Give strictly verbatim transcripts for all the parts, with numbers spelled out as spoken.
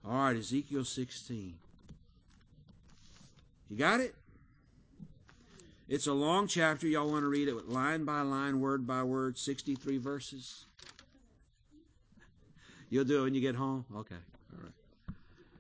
All right, Ezekiel sixteen. You got it? It's a long chapter. Y'all want to read it line by line, word by word, sixty-three verses? You'll do it when you get home? Okay. All right.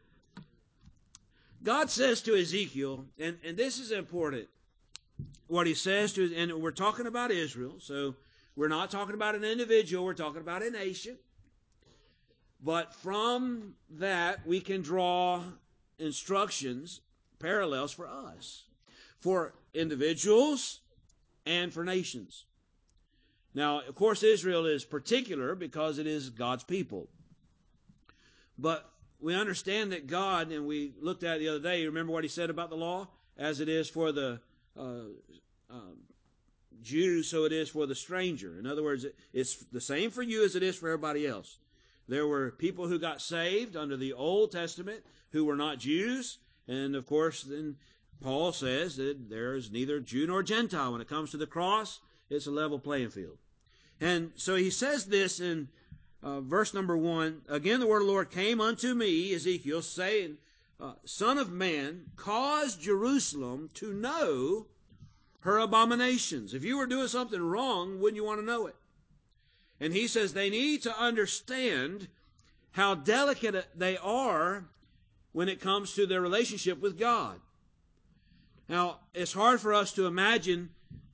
God says to Ezekiel, and, and this is important, what he says to, and we're talking about Israel, so we're not talking about an individual, we're talking about a nation. But from that, we can draw instructions, parallels for us, for individuals and for nations. Now, of course, Israel is particular because it is God's people. But we understand that God, and we looked at it the other day, you remember what he said about the law? As it is for the uh, um, Jew, so it is for the stranger. In other words, it's the same for you as it is for everybody else. There were people who got saved under the Old Testament who were not Jews. And, of course, then Paul says that there is neither Jew nor Gentile. When it comes to the cross, it's a level playing field. And so he says this in uh, verse number one. Again, the word of the Lord came unto me, Ezekiel, saying, uh, Son of man, cause Jerusalem to know her abominations. If you were doing something wrong, wouldn't you want to know it? And he says they need to understand how delicate they are when it comes to their relationship with God. Now, it's hard for us to imagine,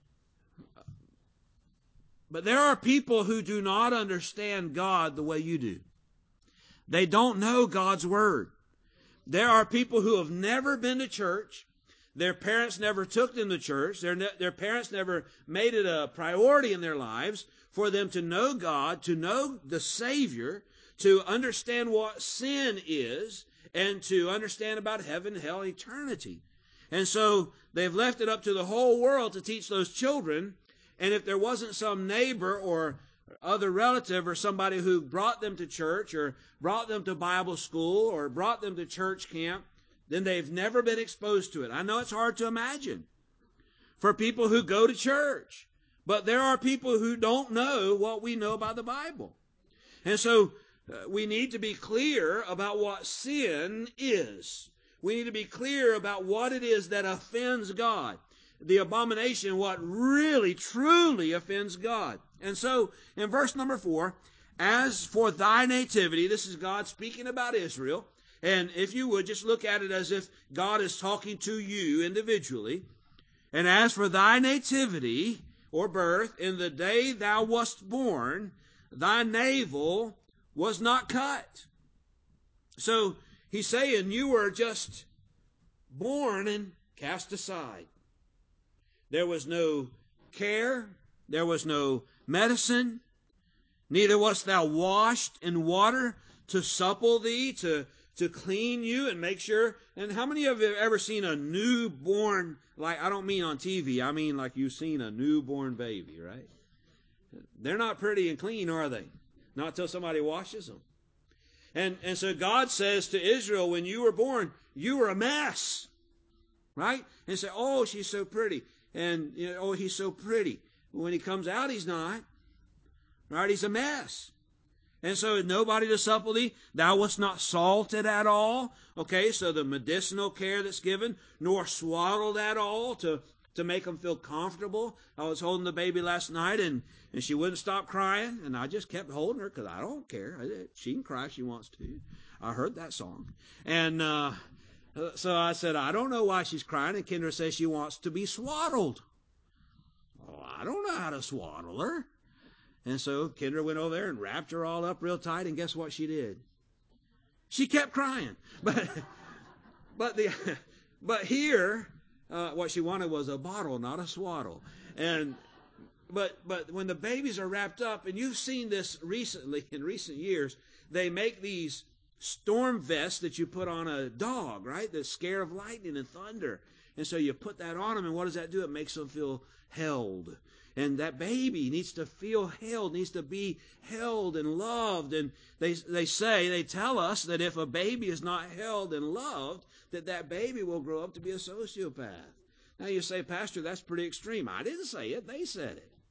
but there are people who do not understand God the way you do. They don't know God's Word. There are people who have never been to church. Their parents never took them to church. Their, ne- their parents never made it a priority in their lives for them to know God, to know the Savior, to understand what sin is, and to understand about heaven, hell, and eternity. And so they've left it up to the whole world to teach those children. And if there wasn't some neighbor or other relative or somebody who brought them to church or brought them to Bible school or brought them to church camp, then they've never been exposed to it. I know it's hard to imagine for people who go to church. But there are people who don't know what we know about the Bible. And so uh, we need to be clear about what sin is. We need to be clear about what it is that offends God. The abomination, what really, truly offends God. And so in verse number four, as for thy nativity, this is God speaking about Israel. And if you would, just look at it as if God is talking to you individually. And as for thy nativity, or birth, in the day thou wast born, thy navel was not cut. So he's saying you were just born and cast aside. There was no care, there was no medicine, neither wast thou washed in water to supple thee, to, to clean you and make sure. And how many of you have ever seen a newborn, like, I don't mean on T V, I mean like you've seen a newborn baby, right? They're not pretty and clean, are they? Not until somebody washes them. And, and so God says to Israel, when you were born, you were a mess, right? And say, oh, she's so pretty. And, you know, oh, he's so pretty. When he comes out, he's not. Right? He's a mess. And so nobody to supple thee. Thou wast not salted at all. Okay, so the medicinal care that's given, nor swaddled at all to, to make them feel comfortable. I was holding the baby last night, and, and she wouldn't stop crying, and I just kept holding her because I don't care. She can cry if she wants to. I heard that song. And uh, so I said, I don't know why she's crying, and Kendra says she wants to be swaddled. Oh, I don't know how to swaddle her. And so Kendra went over there and wrapped her all up real tight, and guess what she did? She kept crying. But but the but here, uh, what she wanted was a bottle, not a swaddle. And but but when the babies are wrapped up, and you've seen this recently in recent years, they make these storm vests that you put on a dog, right? That's scared of lightning and thunder. And so you put that on them, and what does that do? It makes them feel held. And that baby needs to feel held, needs to be held and loved. And they they say, they tell us that if a baby is not held and loved, that that baby will grow up to be a sociopath. Now you say, Pastor, that's pretty extreme. I didn't say it. They said it.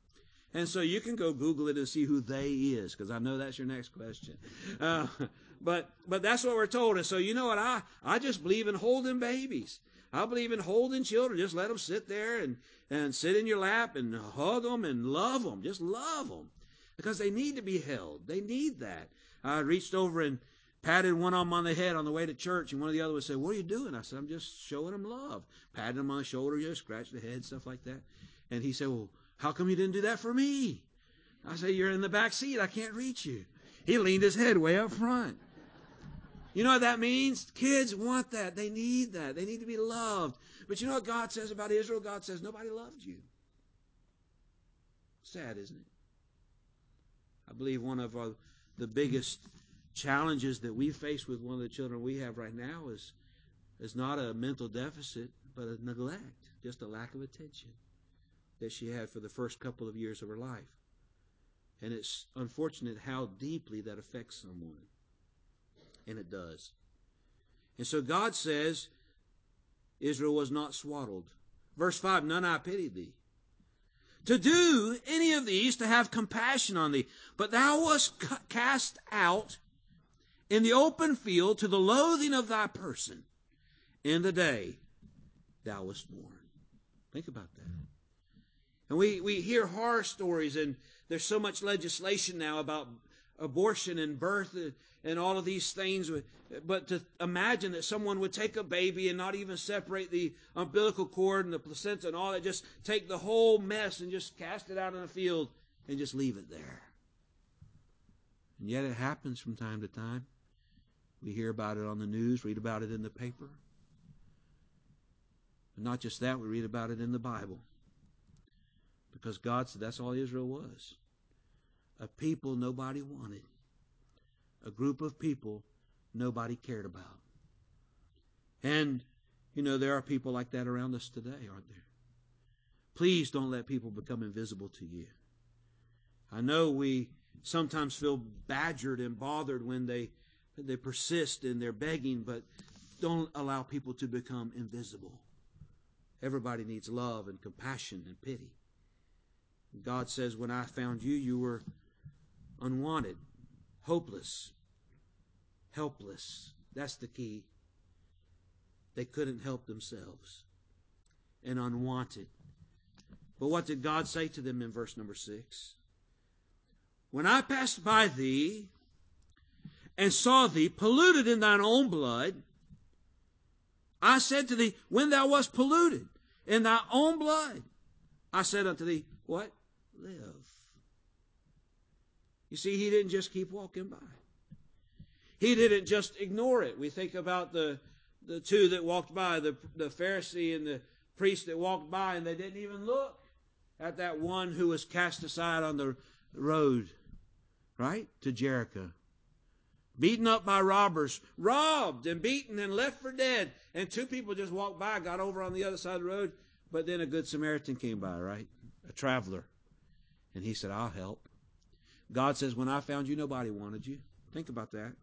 And so you can go Google it and see who they is, because I know that's your next question. Uh, but but that's what we're told. And so you know what? I, I just believe in holding babies. I believe in holding children. Just let them sit there and, and sit in your lap and hug them and love them. Just love them. Because they need to be held. They need that. I reached over and patted one of them on the head on the way to church, and one of the other would say, "What are you doing?" I said, "I'm just showing them love." Patting them on the shoulder, just scratch the head, stuff like that. And he said, "Well, how come you didn't do that for me?" I said, "You're in the back seat. I can't reach you." He leaned his head way up front. You know what that means? Kids want that. They need that. They need to be loved. But you know what God says about Israel? God says, nobody loved you. Sad, isn't it? I believe one of our, the biggest challenges that we face with one of the children we have right now is, is not a mental deficit, but a neglect, just a lack of attention that she had for the first couple of years of her life. And it's unfortunate how deeply that affects someone. And it does. And so God says, Israel was not swaddled. Verse five, none I pitied thee. To do any of these, to have compassion on thee. But thou wast cast out in the open field to the loathing of thy person in the day thou wast born. Think about that. And we, we hear horror stories, and there's so much legislation now about abortion and birth and all of these things. But to imagine that someone would take a baby and not even separate the umbilical cord and the placenta and all that, just take the whole mess and just cast it out in a field and just leave it there. And yet it happens from time to time. We hear about it on the news, read about it in the paper. And not just that, we read about it in the Bible. Because God said that's all Israel was. A people nobody wanted. A group of people nobody cared about. And, you know, there are people like that around us today, aren't there? Please don't let people become invisible to you. I know we sometimes feel badgered and bothered when they, they persist in their begging, but don't allow people to become invisible. Everybody needs love and compassion and pity. God says, when I found you, you were unwanted, hopeless, helpless. That's the key. They couldn't help themselves. And unwanted. But what did God say to them in verse number six? When I passed by thee and saw thee polluted in thine own blood, I said to thee, when thou wast polluted in thy own blood, I said unto thee, what? Live. You see, he didn't just keep walking by. He didn't just ignore it. We think about the, the two that walked by, the, the Pharisee and the priest that walked by, and they didn't even look at that one who was cast aside on the road, right, to Jericho. Beaten up by robbers, robbed and beaten and left for dead. And two people just walked by, got over on the other side of the road, but then a good Samaritan came by, right? A traveler. And he said, I'll help. God says, when I found you, nobody wanted you. Think about that.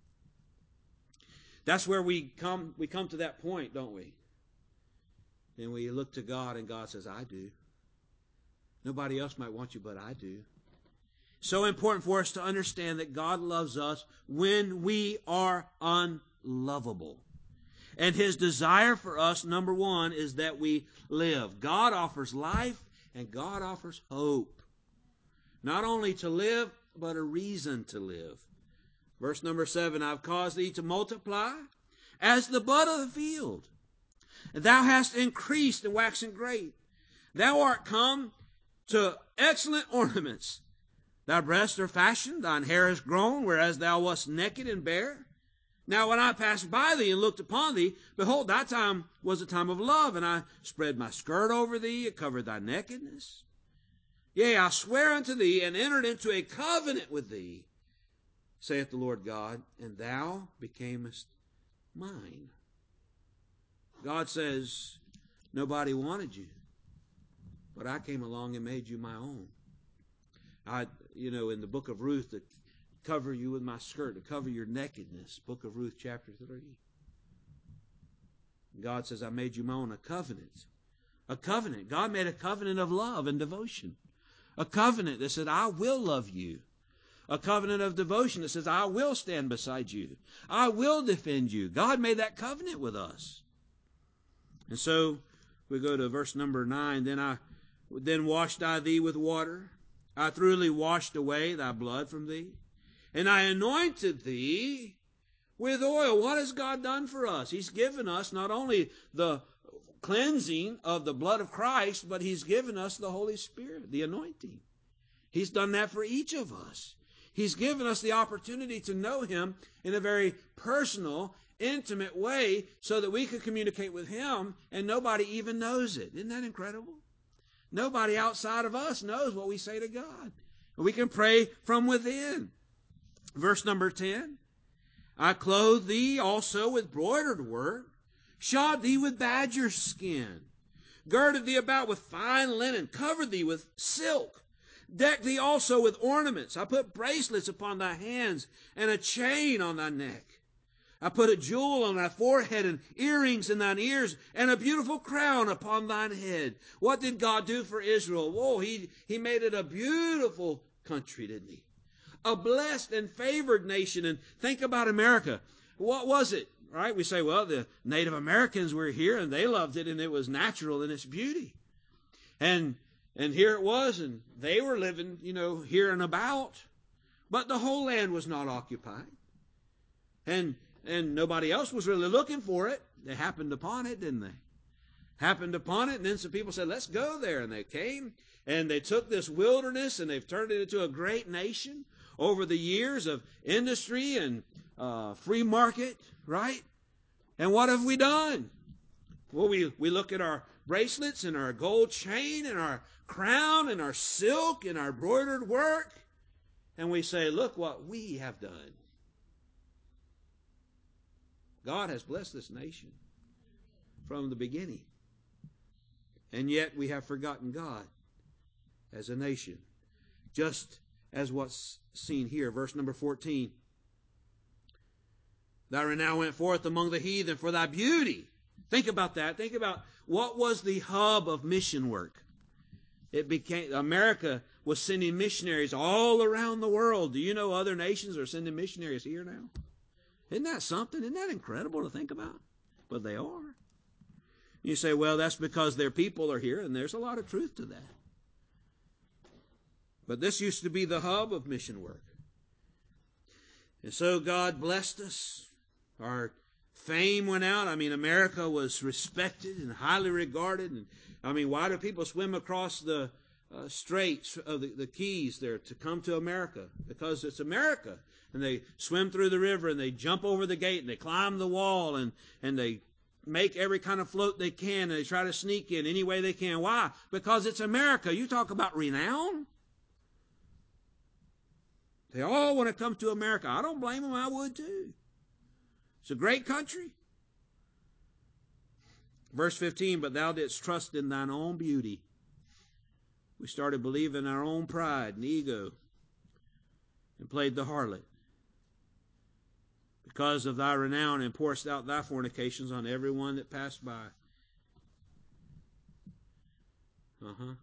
That's where we come, we come to that point, don't we? And we look to God and God says, I do. Nobody else might want you, but I do. So important for us to understand that God loves us when we are unlovable. And his desire for us, number one, is that we live. God offers life and God offers hope. Not only to live, but a reason to live. Verse number seven, I've caused thee to multiply as the bud of the field. And thou hast increased and waxen great. Thou art come to excellent ornaments. Thy breasts are fashioned, thine hair is grown, whereas thou wast naked and bare. Now when I passed by thee and looked upon thee, behold, thy time was a time of love, and I spread my skirt over thee, it covered thy nakedness. Yea, I swear unto thee, and entered into a covenant with thee, saith the Lord God, and thou becamest mine. God says, nobody wanted you, but I came along and made you my own. I, you know, in the book of Ruth, to cover you with my skirt, to cover your nakedness, book of Ruth, chapter three. God says, I made you my own, a covenant. A covenant. God made a covenant of love and devotion. A covenant that said, I will love you. A covenant of devotion that says, I will stand beside you. I will defend you. God made that covenant with us. And so we go to verse number nine. Then I then washed I thee with water. I thoroughly washed away thy blood from thee. And I anointed thee with oil. What has God done for us? He's given us not only the cleansing of the blood of Christ, but He's given us the Holy Spirit, the anointing. He's done that for each of us. He's given us the opportunity to know Him in a very personal, intimate way so that we could communicate with Him and nobody even knows it. Isn't that incredible? Nobody outside of us knows what we say to God. We can pray from within. Verse number ten. I clothed thee also with broidered work, shod thee with badger skin, girded thee about with fine linen, covered thee with silk, decked thee also with ornaments. I put bracelets upon thy hands and a chain on thy neck. I put a jewel on thy forehead and earrings in thine ears and a beautiful crown upon thine head. What did God do for Israel? Whoa, he, he made it a beautiful country, didn't He? A blessed and favored nation. And think about America. What was it? Right? We say, well, the Native Americans were here and they loved it and it was natural in its beauty. And and here it was, and they were living, you know, here and about. But the whole land was not occupied. And and nobody else was really looking for it. They happened upon it, didn't they? Happened upon it, and then some people said, let's go there. And they came, and they took this wilderness, and they've turned it into a great nation over the years of industry and uh, free market, right? And what have we done? Well, we, we look at our bracelets and our gold chain and our crown and our silk and our broidered work, and we say, look what we have done. God has blessed this nation from the beginning. And yet we have forgotten God as a nation. Just as what's seen here. Verse number fourteen. Thy renown went forth among the heathen for thy beauty. Think about that. Think about what was the hub of mission work. It became, America was sending missionaries all around the world. Do you know other nations are sending missionaries here now? Isn't that something? Isn't that incredible to think about? But they are. You say, well, that's because their people are here, and there's a lot of truth to that. But this used to be the hub of mission work. And so God blessed us. Our fame went out. I mean, America was respected and highly regarded. And I mean, why do people swim across the uh, straits of the, the Keys there to come to America? Because it's America. And they swim through the river and they jump over the gate and they climb the wall and, and they make every kind of float they can and they try to sneak in any way they can. Why? Because it's America. You talk about renown. They all want to come to America. I don't blame them. I would too. It's a great country. Verse fifteen, but thou didst trust in thine own beauty. We started believing in our own pride and ego and played the harlot. Because of thy renown, and pourest out thy fornications on every one that passed by. Uh-huh.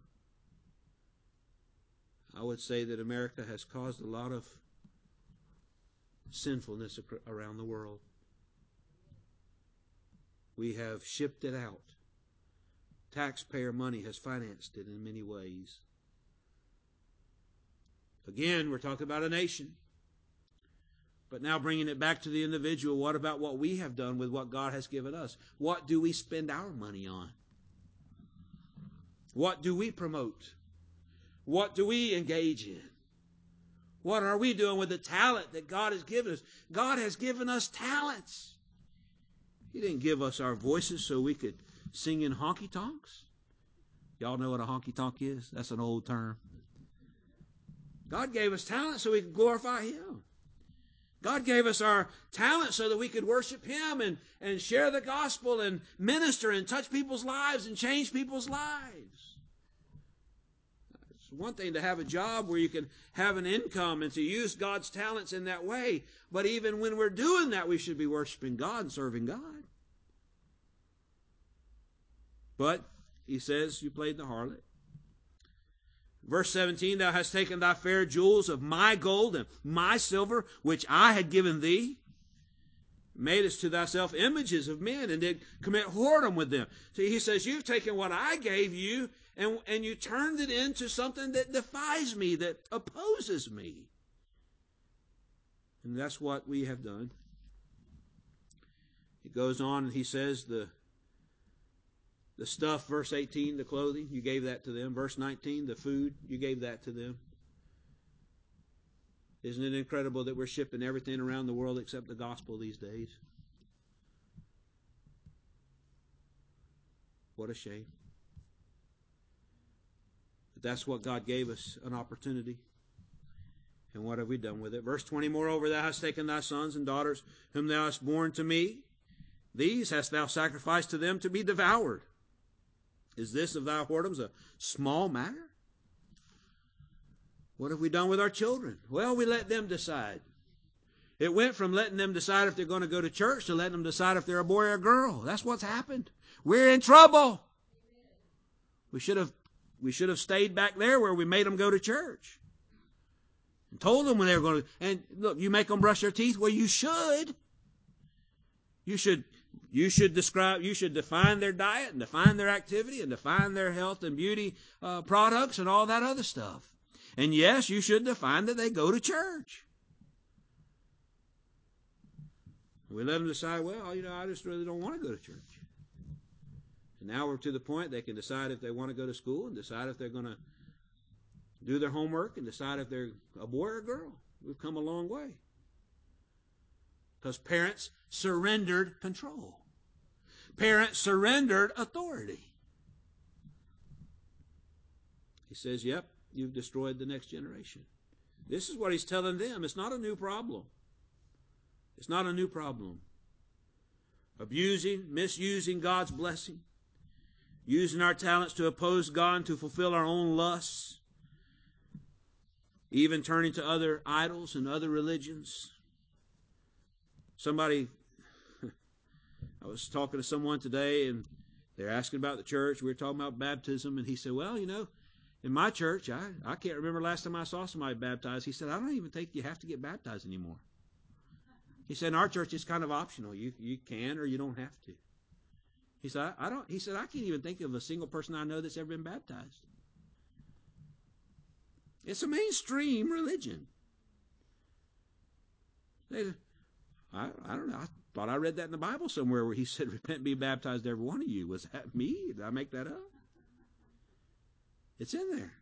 I would say that America has caused a lot of sinfulness around the world. We have shipped it out. Taxpayer money has financed it in many ways. Again, we're talking about a nation. But now bringing it back to the individual, what about what we have done with what God has given us? What do we spend our money on? What do we promote? What do we engage in? What are we doing with the talent that God has given us? God has given us talents. He didn't give us our voices so we could sing in honky-tonks. Y'all know what a honky-tonk is? That's an old term. God gave us talent so we could glorify Him. God gave us our talent so that we could worship Him and, and share the gospel and minister and touch people's lives and change people's lives. It's one thing to have a job where you can have an income and to use God's talents in that way. But even when we're doing that, we should be worshiping God and serving God. But, he says, you played the harlot. Verse seventeen, thou hast taken thy fair jewels of my gold and my silver, which I had given thee, madest to thyself images of men, and did commit whoredom with them. See, he says, you've taken what I gave you, and, and you turned it into something that defies me, that opposes me. And that's what we have done. He goes on and he says, the, the stuff, verse eighteen, the clothing, you gave that to them. Verse nineteen, the food, you gave that to them. Isn't it incredible that we're shipping everything around the world except the gospel these days? What a shame. But that's what God gave us, an opportunity. And what have we done with it? Verse twenty, moreover, thou hast taken thy sons and daughters, whom thou hast borne to me. These hast thou sacrificed to them to be devoured. Is this of thy whoredoms a small matter? What have we done with our children? Well, we let them decide. It went from letting them decide if they're going to go to church to letting them decide if they're a boy or a girl. That's what's happened. We're in trouble. We should have, we should have stayed back there where we made them go to church. And told them when they were going to. And look, you make them brush their teeth. Well, you should. You should. You should describe. You should define their diet and define their activity and define their health and beauty uh, products and all that other stuff. And yes, you should define that they go to church. We let them decide. Well, you know, I just really don't want to go to church. And now we're to the point they can decide if they want to go to school and decide if they're going to do their homework and decide if they're a boy or a girl. We've come a long way. Because parents surrendered control. Parents surrendered authority. He says, yep, you've destroyed the next generation. This is what he's telling them. It's not a new problem. It's not a new problem. Abusing, misusing God's blessing. Using our talents to oppose God and to fulfill our own lusts. Even turning to other idols and other religions. Somebody, I was talking to someone today and they're asking about the church. We were talking about baptism and he said, well, you know, in my church, I, I can't remember last time I saw somebody baptized. He said, I don't even think you have to get baptized anymore. He said, in our church, it's kind of optional. You, you can or you don't have to. He said, I, I don't, he said, I can't even think of a single person I know that's ever been baptized. It's a mainstream religion. They, I, I don't know. I thought I read that in the Bible somewhere where he said, repent and be baptized, every one of you. Was that me? Did I make that up? It's in there.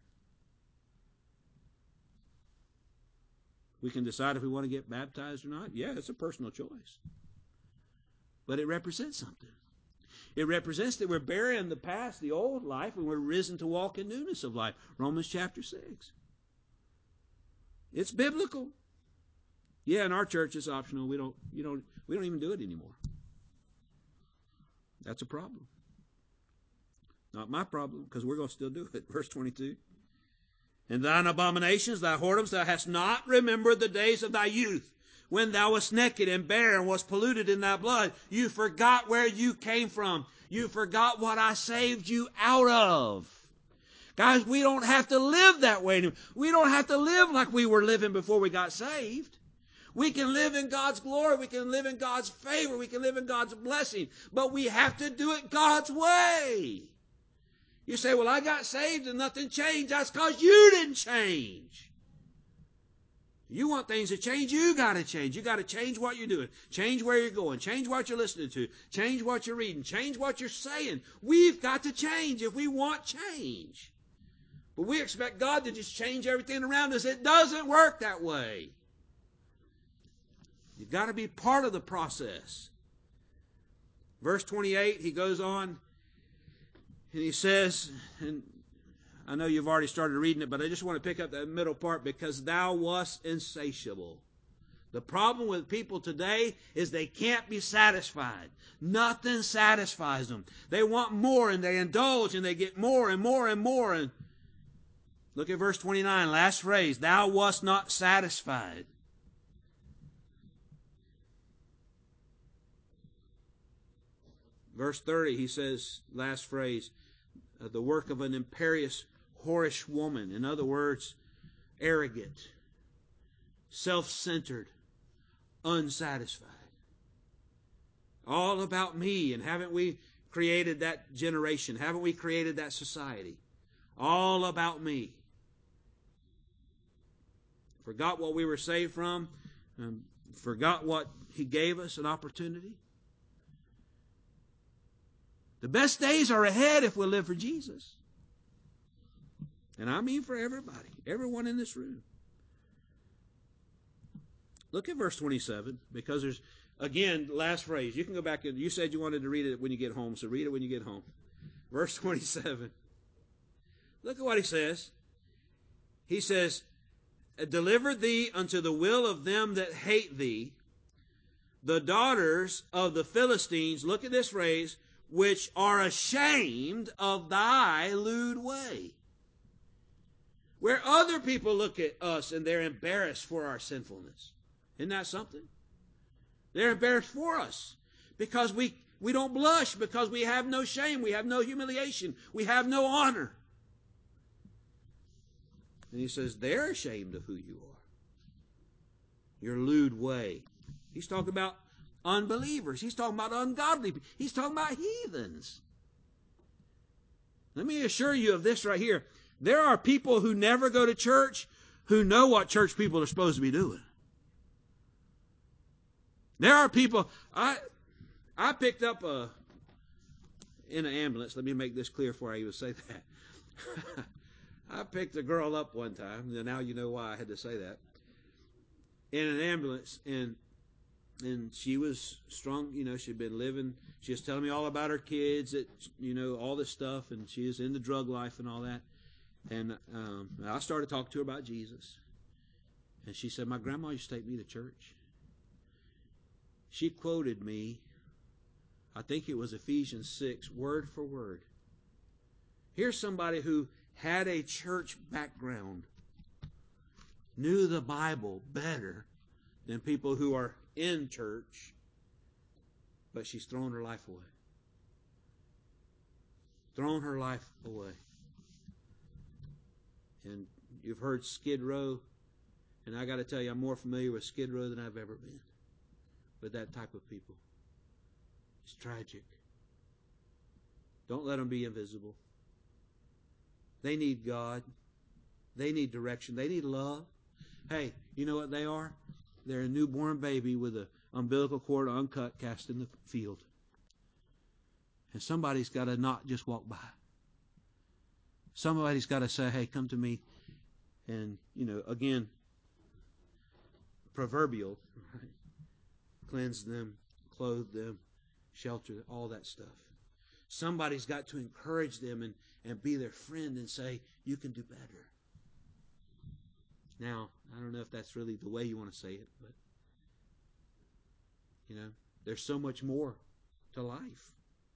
We can decide if we want to get baptized or not. Yeah, it's a personal choice. But it represents something. It represents that we're burying the past, the old life, and we're risen to walk in newness of life. Romans chapter six. It's biblical. Yeah, in our church it's optional. We don't, you don't, we don't even do it anymore. That's a problem. Not my problem, because we're going to still do it. Verse twenty-two. And thine abominations, thy whoredoms, thou hast not remembered the days of thy youth, when thou wast naked and bare and wast polluted in thy blood. You forgot where you came from. You forgot what I saved you out of. Guys, we don't have to live that way anymore. We don't have to live like we were living before we got saved. We can live in God's glory. We can live in God's favor. We can live in God's blessing. But we have to do it God's way. You say, well, I got saved and nothing changed. That's because you didn't change. You want things to change, you got to change. You got to change what you're doing. Change where you're going. Change what you're listening to. Change what you're reading. Change what you're saying. We've got to change if we want change. But we expect God to just change everything around us. It doesn't work that way. You've got to be part of the process. Verse twenty-eight, he goes on and he says, and I know you've already started reading it, but I just want to pick up that middle part, because thou wast insatiable. The problem with people today is they can't be satisfied. Nothing satisfies them. They want more and they indulge and they get more and more and more. And look at verse twenty-nine, last phrase, thou wast not satisfied. Verse thirty, he says, last phrase, uh, the work of an imperious whorish woman. In other words, arrogant, self-centered, unsatisfied. All about me. And haven't we created that generation? Haven't we created that society? All about me. Forgot what we were saved from. Um, forgot what He gave us, an opportunity. The best days are ahead if we live for Jesus. And I mean for everybody. Everyone in this room. Look at verse twenty-seven, because there's, again, last phrase. You can go back and you said you wanted to read it when you get home, so read it when you get home. Verse twenty-seven. Look at what he says. He says, deliver thee unto the will of them that hate thee, the daughters of the Philistines, look at this phrase, which are ashamed of thy lewd way. Where other people look at us and they're embarrassed for our sinfulness. Isn't that something? They're embarrassed for us because we, we don't blush, because we have no shame, we have no humiliation, we have no honor. And he says they're ashamed of who you are. Your lewd way. He's talking about unbelievers. He's talking about ungodly people. He's talking about heathens. Let me assure you of this right here. There are people who never go to church who know what church people are supposed to be doing. There are people, I I picked up a, in an ambulance, let me make this clear before I even say that. I picked a girl up one time, and now you know why I had to say that, in an ambulance, and and she was strong, you know, she'd been living, she was telling me all about her kids, that, you know, all this stuff, and she was in the drug life and all that. And um, I started talking to her about Jesus. And she said, my grandma used to take me to church. She quoted me, I think it was Ephesians six, word for word. Here's somebody who had a church background, knew the Bible better than people who are in church, but she's thrown her life away. Thrown her life away. And you've heard Skid Row, and I got to tell you, I'm more familiar with Skid Row than I've ever been with that type of people. It's tragic. Don't let them be invisible. They need God. They need direction. They need love. Hey, you know what they are? They're a newborn baby with an umbilical cord uncut cast in the field. And somebody's got to not just walk by. Somebody's got to say, hey, come to me. And, you know, again, proverbial, right? Cleanse them, clothe them, shelter them, all that stuff. Somebody's got to encourage them and, and be their friend and say, you can do better. Now, I don't know if that's really the way you want to say it, but, you know, there's so much more to life.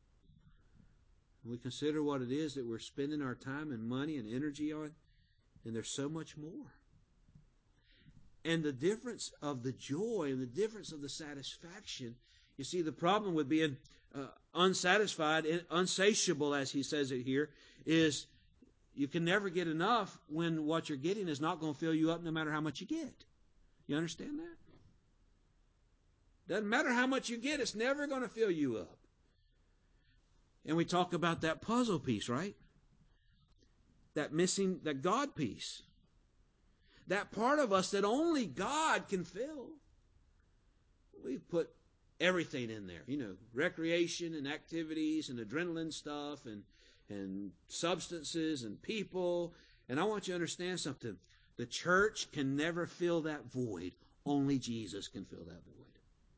We consider what it is that we're spending our time and money and energy on, and there's so much more. And the difference of the joy and the difference of the satisfaction, you see, the problem with being uh, unsatisfied and unsatiable, as he says it here, is you can never get enough when what you're getting is not going to fill you up no matter how much you get. You understand that? Doesn't matter how much you get, it's never going to fill you up. And we talk about that puzzle piece, right? That missing, that God piece. That part of us that only God can fill. We put everything in there. You know, recreation and activities and adrenaline stuff and, and substances and people. And I want you to understand something. The church can never fill that void. Only Jesus can fill that void.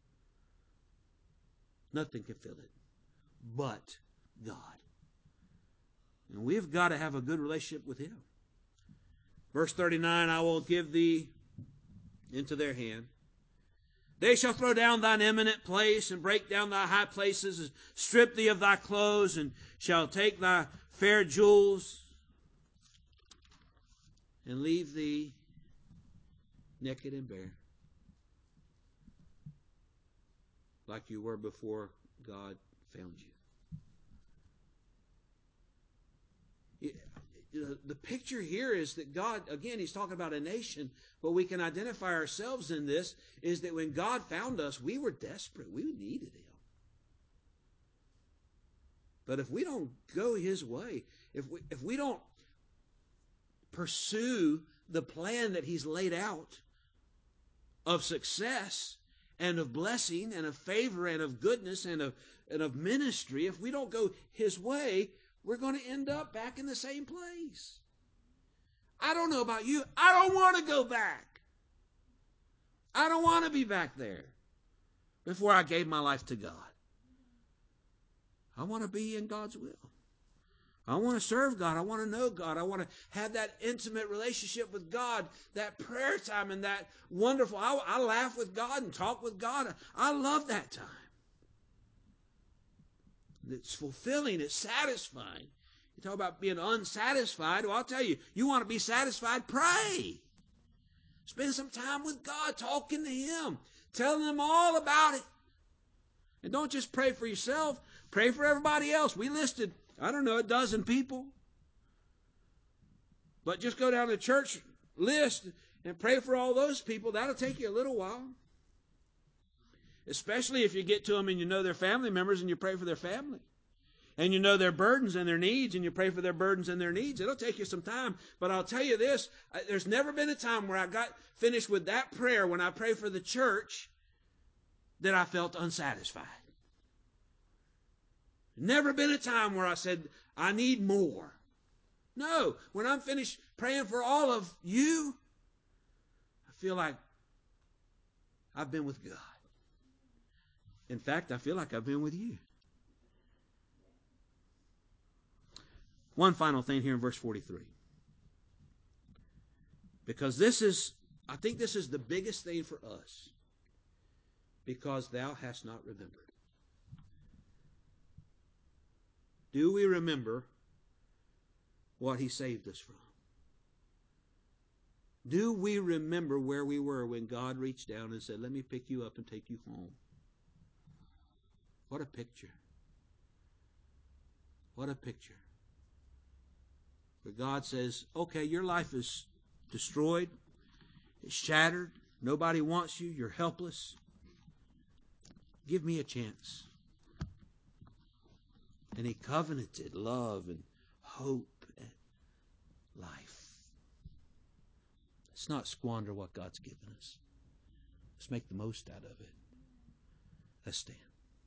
Nothing can fill it but God. And we've got to have a good relationship with Him. Verse thirty-nine, I will give thee into their hand. They shall throw down thine eminent place and break down thy high places and strip thee of thy clothes and shall take thy fair jewels and leave thee naked and bare, like you were before God found you. the picture here is that God, again, he's talking about a nation, but we can identify ourselves in this, is that when God found us, we were desperate. We needed him. But if we don't go his way, if we, if we don't pursue the plan that he's laid out of success and of blessing and of favor and of goodness and of, and of ministry, if we don't go his way, we're going to end up back in the same place. I don't know about you. I don't want to go back. I don't want to be back there before I gave my life to God. I want to be in God's will. I want to serve God. I want to know God. I want to have that intimate relationship with God, that prayer time and that wonderful, I, I laugh with God and talk with God. I love that time. It's fulfilling. It's satisfying. You talk about being unsatisfied. Well, I'll tell you, you want to be satisfied, pray. Spend some time with God, talking to him, telling him all about it. And don't just pray for yourself. Pray for everybody else. We listed, I don't know, a dozen people. But just go down the church list and pray for all those people. That'll take you a little while. Especially if you get to them and you know their family members and you pray for their family. And you know their burdens and their needs and you pray for their burdens and their needs. It'll take you some time. But I'll tell you this, there's never been a time where I got finished with that prayer when I pray for the church that I felt unsatisfied. Never been a time where I said, I need more. No, when I'm finished praying for all of you, I feel like I've been with God. In fact, I feel like I've been with you. One final thing here in verse forty-three. Because this is, I think this is the biggest thing for us. Because thou hast not remembered. Do we remember what he saved us from? Do we remember where we were when God reached down and said, let me pick you up and take you home? What a picture. What a picture. Where God says, okay, your life is destroyed. It's shattered. Nobody wants you. You're helpless. Give me a chance. And he covenanted love and hope and life. Let's not squander what God's given us. Let's make the most out of it. Let's stand.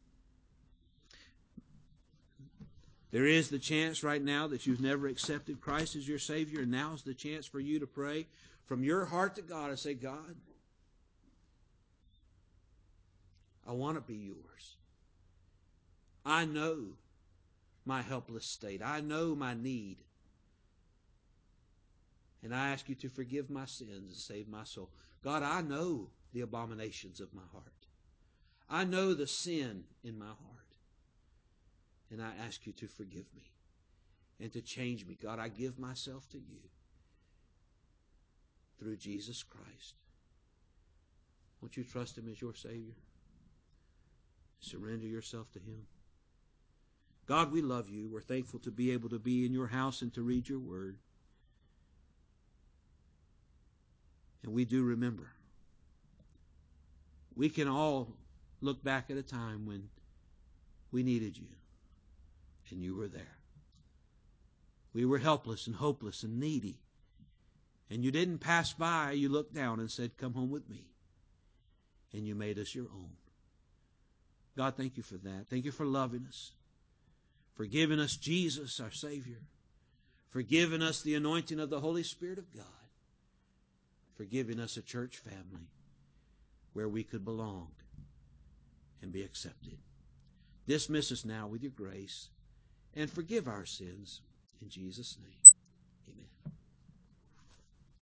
There is the chance right now that you've never accepted Christ as your Savior, and now's the chance for you to pray from your heart to God and say, God, I want to be yours. I know my helpless state. I know my need. And I ask you to forgive my sins and save my soul. God, I know the abominations of my heart. I know the sin in my heart. And I ask you to forgive me and to change me. God, I give myself to you through Jesus Christ. Won't you trust him as your Savior? Surrender yourself to him. God, we love you. We're thankful to be able to be in your house and to read your word. And we do remember. We can all look back at a time when we needed you. And you were there. We were helpless and hopeless and needy. And you didn't pass by. You looked down and said, come home with me. And you made us your own. God, thank you for that. Thank you for loving us. For giving us Jesus, our Savior. For giving us the anointing of the Holy Spirit of God. For giving us a church family where we could belong and be accepted. Dismiss us now with your grace. And forgive our sins in Jesus' name.